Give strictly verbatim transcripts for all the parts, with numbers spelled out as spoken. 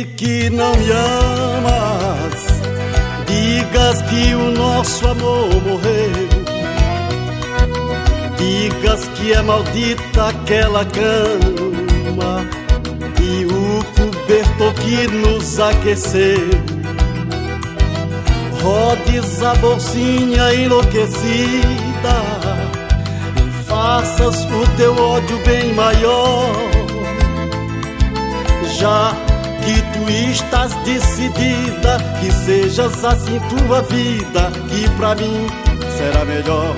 e que não me amas, digas que o nosso amor morreu, digas que é maldita aquela cama e o cobertor que nos aqueceu. Rodes a bolsinha enlouquecida e faças o teu ódio bem maior, já que tu estás decidida que sejas assim tua vida, que pra mim será melhor.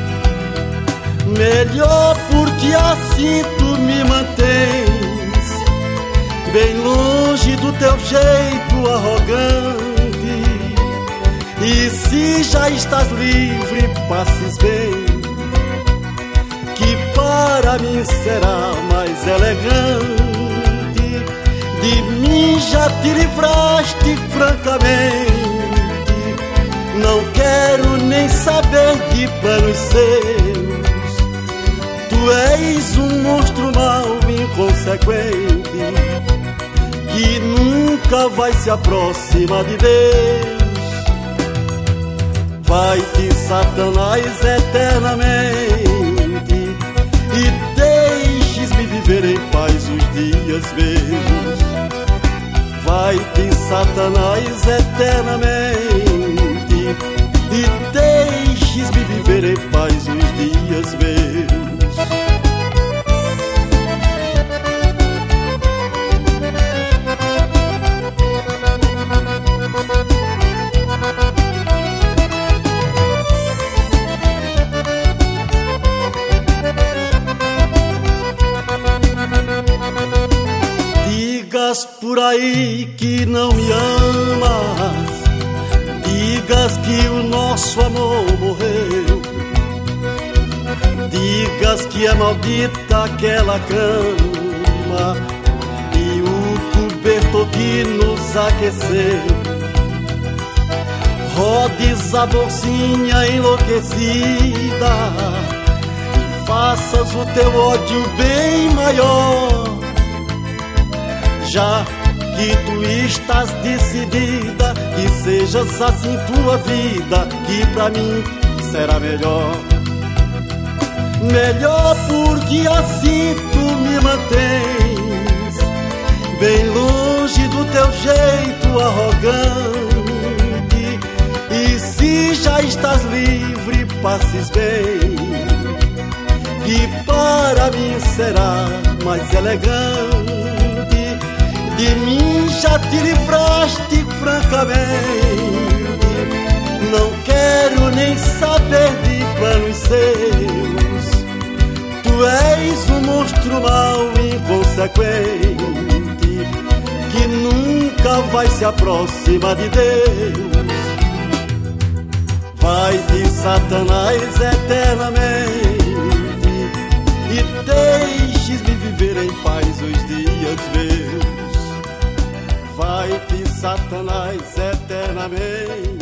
Melhor porque assim tu me mantens bem longe do teu jeito arrogante, e se já estás livre, passes bem, que para mim será mais elegante. De mim já te livraste francamente, não quero nem saber de planos seus. Tu és um monstro mau inconsequente, que nunca vai se aproximar de Deus. Vai-te, Satanás, eternamente, e deixes-me viver em paz os dias meus. Vai-te, Satanás, eternamente, e deixes-me viver em paz os dias meus. Digas por aí que não me amas, digas que o nosso amor morreu, digas que é maldita aquela cama e o cobertor que nos aqueceu. Rodes a bolsinha enlouquecida e faças o teu ódio bem maior, já que tu estás decidida que sejas assim tua vida, que pra mim será melhor. Melhor porque assim tu me mantens bem longe do teu jeito arrogante, e se já estás livre, passes bem, que para mim será mais elegante. De mim já te livraste francamente, não quero nem saber de planos seus. Tu és um monstro mau inconsequente, que nunca vai se aproximar de Deus. Vai-te, Satanás, eternamente, e deixes-me viver em paz os dias meus. Vai-te, Satanás, eternamente,